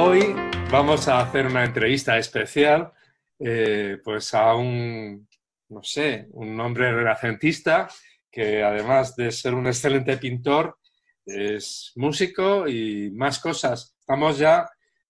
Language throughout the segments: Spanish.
Hoy vamos a hacer una entrevista especial pues a un, no sé, un hombre renacentista que además de ser un excelente pintor es músico y más cosas. Estamos ya,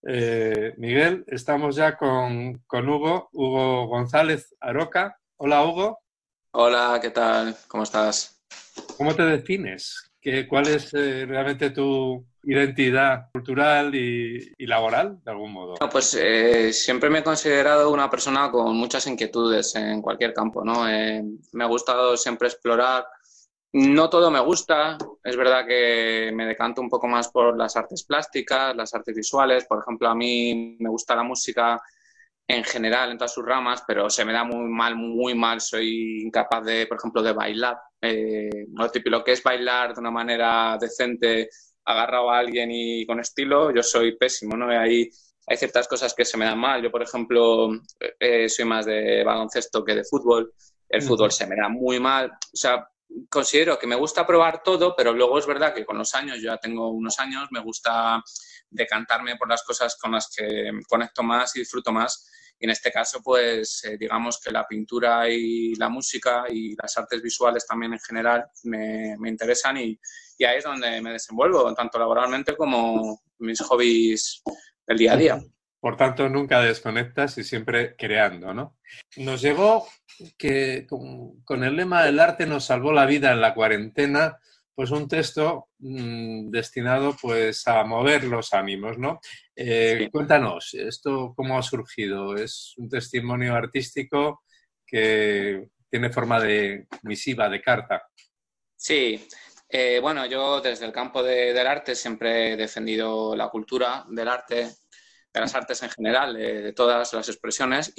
Miguel, estamos ya con Hugo González Aroca. Hola, Hugo. Hola, ¿qué tal? ¿Cómo estás? ¿Cómo te defines? ¿Cuál es realmente tu identidad cultural y laboral, de algún modo? No, pues siempre me he considerado una persona con muchas inquietudes en cualquier campo, ¿no? Me ha gustado siempre explorar. No todo me gusta. Es verdad que me decanto un poco más por las artes plásticas, las artes visuales. Por ejemplo, a mí me gusta la música en general, en todas sus ramas, pero se me da muy mal, muy mal. Soy incapaz de, por ejemplo, de bailar. Lo típico, lo que es bailar de una manera decente, agarrado a alguien y con estilo, yo soy pésimo, ¿no? Hay ciertas cosas que se me dan mal. Yo, por ejemplo, soy más de baloncesto que de fútbol. El fútbol Ujú. se me da muy mal. O sea, considero que me gusta probar todo, pero luego es verdad que con los años, yo ya tengo unos años, me gusta decantarme por las cosas con las que conecto más y disfruto más. Y en este caso, pues digamos que la pintura y la música y las artes visuales también en general me interesan y ahí es donde me desenvuelvo, tanto laboralmente como mis hobbies del día a día. Por tanto, nunca desconectas y siempre creando, ¿no? Nos llegó que con el lema "El arte nos salvó la vida en la cuarentena", pues un texto destinado pues a mover los ánimos, ¿no? Sí. Cuéntanos, ¿esto cómo ha surgido? ¿Es un testimonio artístico que tiene forma de misiva, de carta? Sí, bueno, yo desde el campo del arte siempre he defendido la cultura del arte, de las artes en general, de todas las expresiones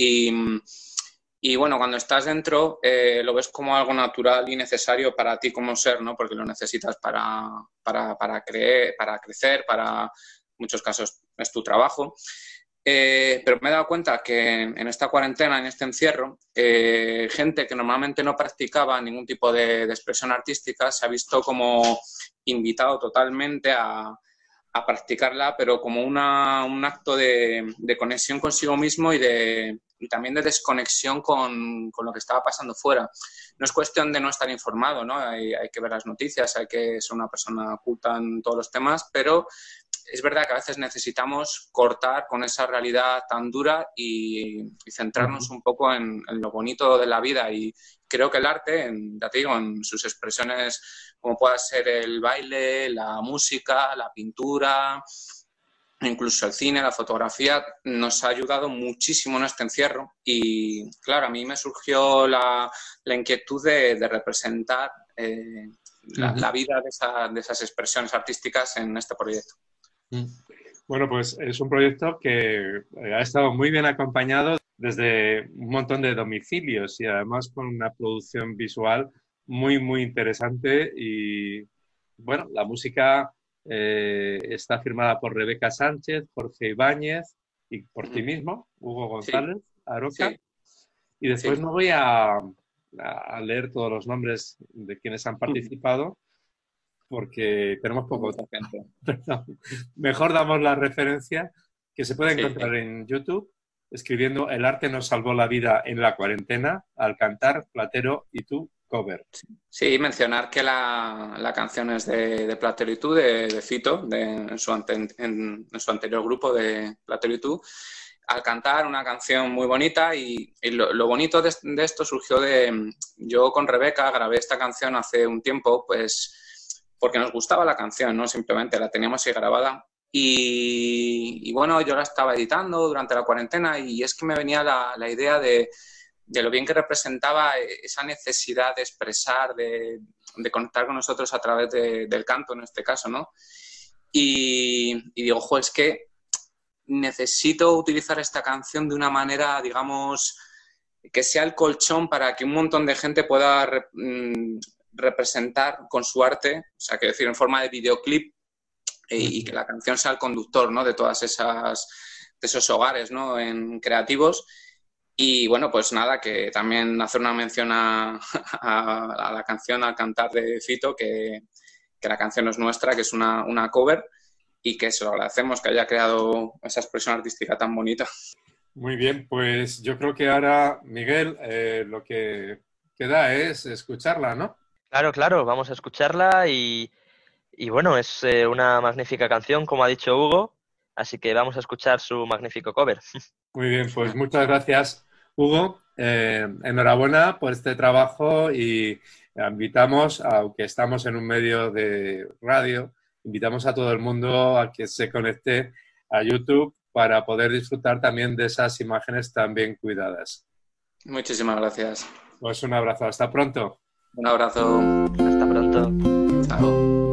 y bueno, cuando estás dentro lo ves como algo natural y necesario para ti como ser, ¿no? Porque lo necesitas para crecer, para en muchos casos es tu trabajo. Pero me he dado cuenta que en esta cuarentena, en este encierro, gente que normalmente no practicaba ningún tipo de expresión artística se ha visto como invitado totalmente a practicarla, pero como un acto de conexión consigo mismo y también de desconexión con lo que estaba pasando fuera. No es cuestión de no estar informado, ¿no? Hay que ver las noticias, hay que ser una persona culta en todos los temas, pero es verdad que a veces necesitamos cortar con esa realidad tan dura y centrarnos un poco en lo bonito de la vida. Y creo que el arte, ya te digo, en sus expresiones como pueda ser el baile, la música, la pintura, incluso el cine, la fotografía, nos ha ayudado muchísimo en este encierro. Y claro, a mí me surgió la inquietud de representar la vida de esas expresiones artísticas en este proyecto. Mm. Bueno, pues es un proyecto que ha estado muy bien acompañado desde un montón de domicilios y además con una producción visual muy, muy interesante. Y bueno, la música está firmada por Rebeca Sánchez, Jorge Ibáñez y por ti mismo, Hugo Sí, González Aroca. sí, Y después sí. no voy a leer todos los nombres de quienes han participado porque tenemos Con poco mucha tiempo. gente. Perdón. Mejor damos la referencia que se puede Sí. encontrar en YouTube escribiendo "El arte nos salvó la vida en la cuarentena" al cantar Platero y tú cover. Sí, mencionar que la canción es de Platero y tú, de Fito, en su anterior grupo de Platero y tú, al cantar una canción muy bonita y lo bonito de esto surgió yo con Rebeca grabé esta canción hace un tiempo, pues porque nos gustaba la canción, ¿no? Simplemente la teníamos ahí grabada y bueno, yo la estaba editando durante la cuarentena y es que me venía la idea de lo bien que representaba esa necesidad de expresar, de conectar con nosotros a través del canto en este caso, ¿no? Y digo, ojo, es que necesito utilizar esta canción de una manera, digamos, que sea el colchón para que un montón de gente pueda representar con su arte, o sea, que decir, en forma de videoclip y que la canción sea el conductor, ¿no? De todas de esos hogares, ¿no? En creativos. Y bueno, pues nada, que también hacer una mención a la canción, al cantar de Fito, que la canción no es nuestra, que es una cover. y que se lo agradecemos que haya creado esa expresión artística tan bonita. Muy bien, pues yo creo que ahora, Miguel, lo que queda es escucharla, ¿no? Claro, claro, vamos a escucharla y bueno, es una magnífica canción, como ha dicho Hugo, así que vamos a escuchar su magnífico cover. Muy bien, pues muchas gracias, Hugo. Enhorabuena por este trabajo y invitamos, aunque estamos en un medio de radio, invitamos a todo el mundo a que se conecte a YouTube para poder disfrutar también de esas imágenes tan bien cuidadas. Muchísimas gracias. Pues un abrazo, hasta pronto. Un abrazo. Hasta pronto. Chao.